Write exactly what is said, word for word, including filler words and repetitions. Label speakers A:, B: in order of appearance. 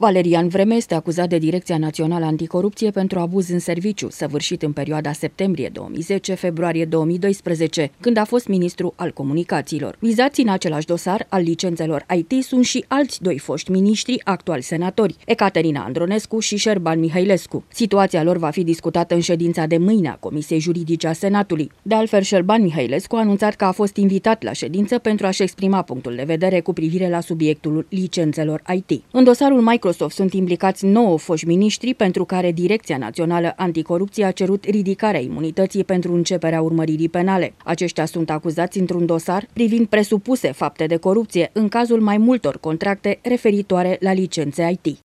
A: Valerian Vreme este acuzat de Direcția Națională Anticorupție pentru abuz în serviciu, săvârșit în perioada septembrie două mii zece - februarie două mii doisprezece, când a fost ministru al comunicațiilor. Vizați în același dosar al licențelor I T sunt și alți doi foști miniștri, actuali senatori, Ecaterina Andronescu și Șerban Mihailescu. Situația lor va fi discutată în ședința de mâine a Comisiei Juridice a Senatului. De altfel, Șerban Mihailescu a anunțat că a fost invitat la ședință pentru a-și exprima punctul de vedere cu privire la subiectul licențelor I T. În dosarul Microsoft sunt implicați nouă foști miniștri pentru care Direcția Națională Anticorupție a cerut ridicarea imunității pentru începerea urmăririi penale. Aceștia sunt acuzați într-un dosar privind presupuse fapte de corupție în cazul mai multor contracte referitoare la licențe I T.